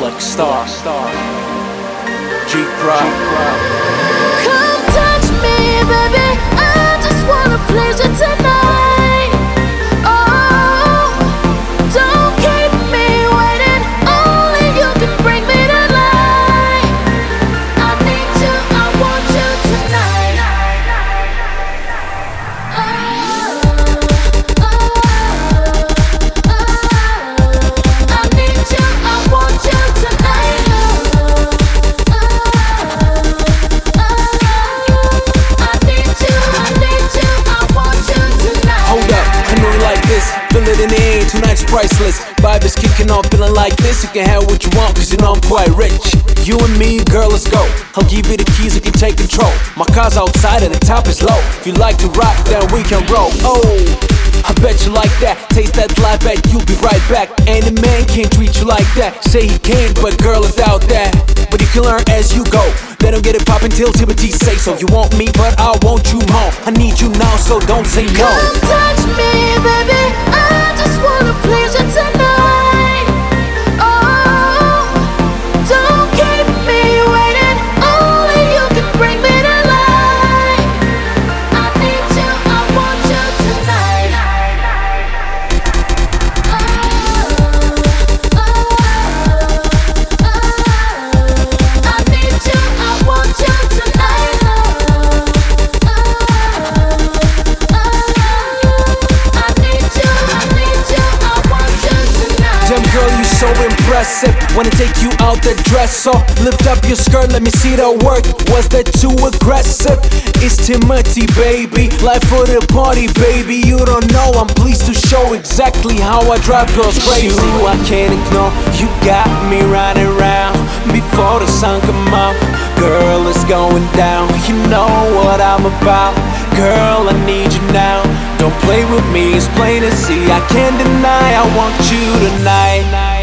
like a star. G-Prod. Come touch me, baby. I just wanna please you tonight. Oh, don't keep me waiting. Only you can bring me to life. I need you, I want you tonight. I need you, I want you tonight. Hold up, I know you like this. Feel it in the air, tonight's priceless. Vibe is kicking off, feeling like this. You can have what you want, cause you know I'm quite rich. You and me, girl, let's go. I'll give you the keys, you can take control. My car's outside and the top is low. If you like to rock, then we can roll. Oh, I bet you like that. Taste that life, bet you'll be right back. Any man can't treat you like that. Say he can, but girl, I doubt that. But you can learn as you go. They don't get it poppin' till Timothy say so. You want me, but I want you more. I need you now, so don't say no. Come touch me, baby. I just wanna please you tonight. Oh, don't keep me waiting. Only you can bring me to life. I need you, I want you tonight. I need you, I want you tonight. Damn girl, you so impressive. Wanna take you out the dresser. Lift up your skirt, let me see the work. Was that too aggressive? It's Timothy, baby. Life for the party, baby. You don't know, I'm pleased to show exactly how I drive girls crazy. You, I can't ignore. You got me running around before the sun come up. Girl, it's going down. You know what I'm about. Girl, I need you now. Don't play with me, it's plain to see. I can't deny, I want you tonight.